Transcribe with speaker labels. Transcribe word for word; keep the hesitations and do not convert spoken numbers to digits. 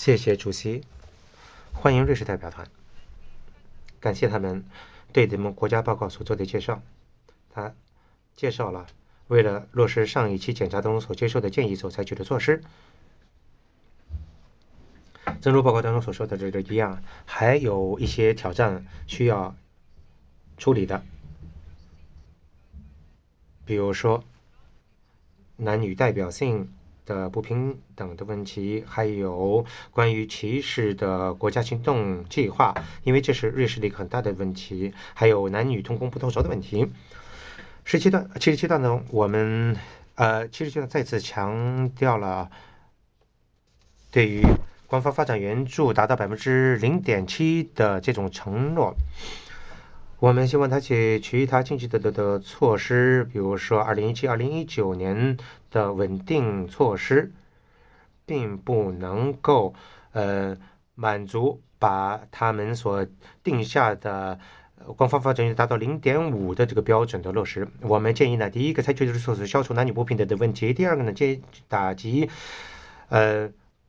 Speaker 1: 谢谢主席，欢迎瑞士代表团，感谢他们对咱们国家报告所做的介绍。他介绍了为了落实上一期检查当中所接受的建议所采取的措施。正如报告当中所说的这个一样，还有一些挑战需要处理的，比如说男女代表性的不平等的问题，还有关于歧视的国家行动计划，因为这是瑞士的一个很大的问题，还有男女同工不同酬的问题。十七段，七十七段呢，我们呃，七十七段再次强调了对于官方发展援助达到百分之零点七的这种承诺。我们希望他去其他经济的的的措施，比如说二零一七、二零一九年的稳定措施，并不能够呃满足把他们所定下的官方发展达到零点五的这个标准的落实。我们建议呢，第一个采取的措施消除男女不平等的问题，第二个呢，建议打击呃